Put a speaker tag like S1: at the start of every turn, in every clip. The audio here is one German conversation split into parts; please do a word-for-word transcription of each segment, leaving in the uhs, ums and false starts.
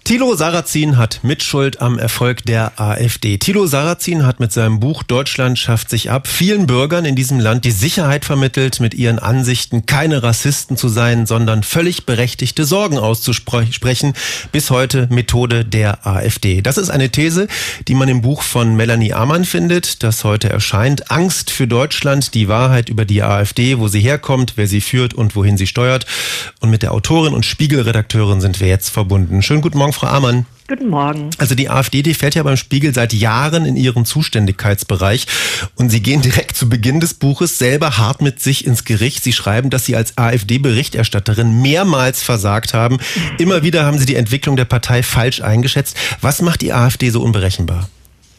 S1: Thilo Sarrazin hat Mitschuld am Erfolg der AfD. Thilo Sarrazin hat mit seinem Buch Deutschland schafft sich ab vielen Bürgern in diesem Land die Sicherheit vermittelt, mit ihren Ansichten keine Rassisten zu sein, sondern völlig berechtigte Sorgen auszusprechen. Bis heute Methode der AfD. Das ist eine These, die man im Buch von Melanie Amann findet, das heute erscheint. Angst für Deutschland, die Wahrheit über die AfD, wo sie herkommt, wer sie führt und wohin sie steuert. Und mit der Autorin und Spiegel-Redakteurin sind wir jetzt verbunden. Schönen guten Morgen, Frau Amann.
S2: Guten Morgen.
S1: Also die AfD, die fällt ja beim Spiegel seit Jahren in ihren Zuständigkeitsbereich und Sie gehen direkt zu Beginn des Buches selber hart mit sich ins Gericht. Sie schreiben, dass Sie als AfD-Berichterstatterin mehrmals versagt haben. Immer wieder haben Sie die Entwicklung der Partei falsch eingeschätzt. Was macht die AfD so unberechenbar?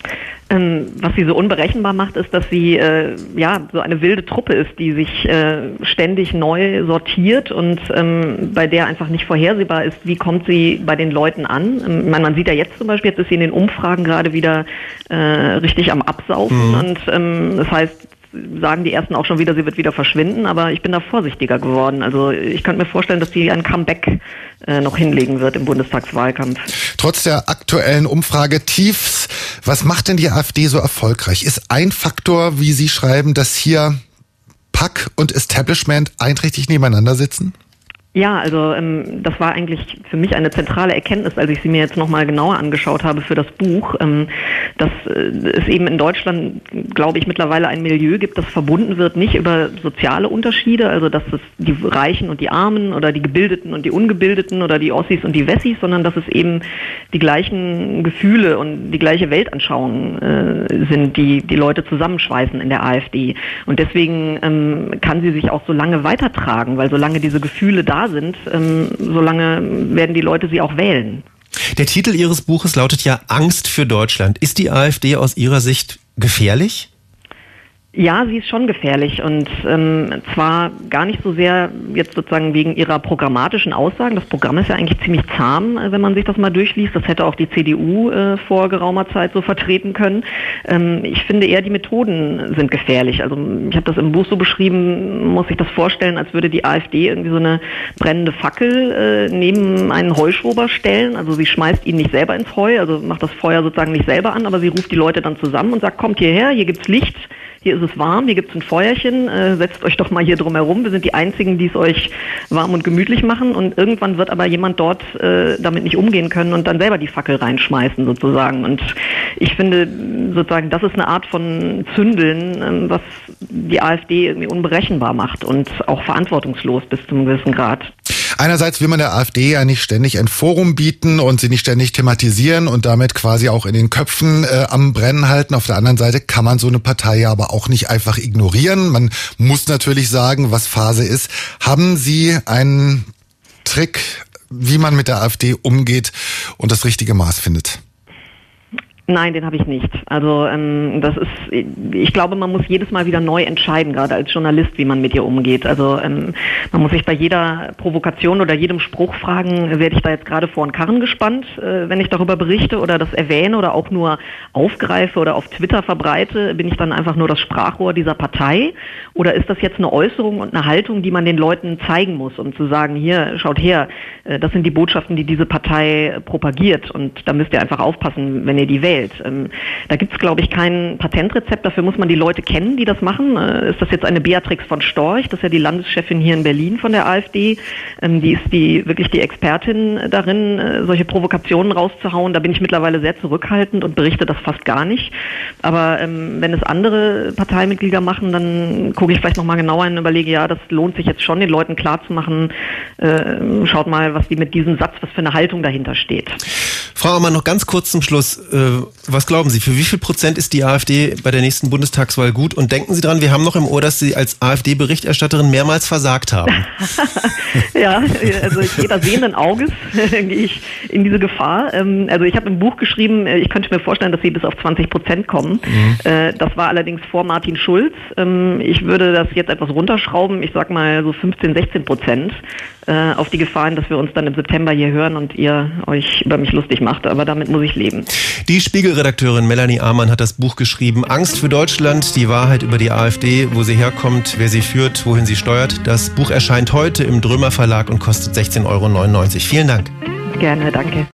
S2: Ähm, was sie so unberechenbar macht, ist, dass sie äh, ja so eine wilde Truppe ist, die sich äh, ständig neu sortiert und ähm, bei der einfach nicht vorhersehbar ist, wie kommt sie bei den Leuten an. Ähm, man, man sieht ja jetzt zum Beispiel, jetzt ist sie in den Umfragen gerade wieder äh, richtig am Absaufen mhm. und ähm, das heißt, sagen die Ersten auch schon wieder, sie wird wieder verschwinden, aber ich bin da vorsichtiger geworden. Also ich könnte mir vorstellen, dass sie ein Comeback äh, noch hinlegen wird im Bundestagswahlkampf.
S3: Trotz der aktuellen Umfrage Tiefs, was macht denn die AfD so erfolgreich? Ist ein Faktor, wie Sie schreiben, dass hier Pack und Establishment einträchtig nebeneinander sitzen?
S2: Ja, also ähm, das war eigentlich für mich eine zentrale Erkenntnis, als ich sie mir jetzt nochmal genauer angeschaut habe für das Buch, ähm, dass äh, es eben in Deutschland, glaube ich, mittlerweile ein Milieu gibt, das verbunden wird, nicht über soziale Unterschiede, also dass es die Reichen und die Armen oder die Gebildeten und die Ungebildeten oder die Ossis und die Wessis, sondern dass es eben die gleichen Gefühle und die gleiche Weltanschauung äh, sind, die die Leute zusammenschweißen in der AfD. Und deswegen ähm, kann sie sich auch so lange weitertragen, weil solange diese Gefühle da sind, ähm, solange werden die Leute sie auch wählen.
S1: Der Titel Ihres Buches lautet ja Angst für Deutschland. Ist die AfD aus Ihrer Sicht gefährlich?
S2: Ja, sie ist schon gefährlich und ähm, zwar gar nicht so sehr jetzt sozusagen wegen ihrer programmatischen Aussagen. Das Programm ist ja eigentlich ziemlich zahm, wenn man sich das mal durchliest. Das hätte auch die C D U äh, vor geraumer Zeit so vertreten können. Ähm, ich finde eher, die Methoden sind gefährlich. Also ich habe das im Buch so beschrieben, muss ich das vorstellen, als würde die AfD irgendwie so eine brennende Fackel äh, neben einen Heuschrober stellen. Also sie schmeißt ihn nicht selber ins Heu, also macht das Feuer sozusagen nicht selber an, aber sie ruft die Leute dann zusammen und sagt, kommt hierher, hier gibt's Licht. Hier ist es warm, hier gibt's ein Feuerchen, äh, setzt euch doch mal hier drum herum. Wir sind die Einzigen, die es euch warm und gemütlich machen. Und irgendwann wird aber jemand dort äh, damit nicht umgehen können und dann selber die Fackel reinschmeißen sozusagen. Und ich finde sozusagen, das ist eine Art von Zündeln, ähm, was die AfD irgendwie unberechenbar macht und auch verantwortungslos bis zu einem gewissen Grad.
S3: Einerseits will man der AfD ja nicht ständig ein Forum bieten und sie nicht ständig thematisieren und damit quasi auch in den Köpfen äh, am Brennen halten. Auf der anderen Seite kann man so eine Partei ja aber auch nicht einfach ignorieren. Man muss natürlich sagen, was Phase ist. Haben Sie einen Trick, wie man mit der AfD umgeht und das richtige Maß findet?
S2: Nein, den habe ich nicht. Also ähm, das ist, ich glaube, man muss jedes Mal wieder neu entscheiden, gerade als Journalist, wie man mit ihr umgeht. Also ähm, man muss sich bei jeder Provokation oder jedem Spruch fragen, werde ich da jetzt gerade vor den Karren gespannt, äh, wenn ich darüber berichte oder das erwähne oder auch nur aufgreife oder auf Twitter verbreite, bin ich dann einfach nur das Sprachrohr dieser Partei? Oder ist das jetzt eine Äußerung und eine Haltung, die man den Leuten zeigen muss, um zu sagen, hier, schaut her, äh, das sind die Botschaften, die diese Partei propagiert und da müsst ihr einfach aufpassen, wenn ihr die wählt. Ähm, da gibt es, glaube ich, kein Patentrezept. Dafür muss man die Leute kennen, die das machen. Äh, ist das jetzt eine Beatrix von Storch? Das ist ja die Landeschefin hier in Berlin von der AfD. Ähm, die ist die wirklich die Expertin darin, äh, solche Provokationen rauszuhauen. Da bin ich mittlerweile sehr zurückhaltend und berichte das fast gar nicht. Aber ähm, wenn es andere Parteimitglieder machen, dann gucke ich vielleicht nochmal genauer hin und überlege, ja, das lohnt sich jetzt schon, den Leuten klarzumachen, äh, schaut mal, was die mit diesem Satz, was für eine Haltung dahinter steht.
S1: Frau Amann, noch ganz kurz zum Schluss. Äh, was glauben Sie, für wie viel Prozent ist die AfD bei der nächsten Bundestagswahl gut? Und denken Sie dran, wir haben noch im Ohr, dass Sie als AfD-Berichterstatterin mehrmals versagt haben.
S2: Ja, also ich gehe da sehenden Auges, gehe ich in diese Gefahr. Ähm, also ich habe im Buch geschrieben, ich könnte mir vorstellen, dass Sie bis auf zwanzig Prozent kommen. Mhm. Äh, das war allerdings vor Martin Schulz. Ähm, ich würde das jetzt etwas runterschrauben, ich sag mal so fünfzehn, sechzehn Prozent. Äh, auf die Gefahren, dass wir uns dann im September hier hören und ihr euch über mich lustig macht. Aber damit muss ich leben.
S1: Die Spiegel-Redakteurin Melanie Amann hat das Buch geschrieben. Angst für Deutschland, die Wahrheit über die AfD, wo sie herkommt, wer sie führt, wohin sie steuert. Das Buch erscheint heute im Drömer Verlag und kostet sechzehn Euro neunundneunzig. Vielen Dank.
S2: Gerne, danke.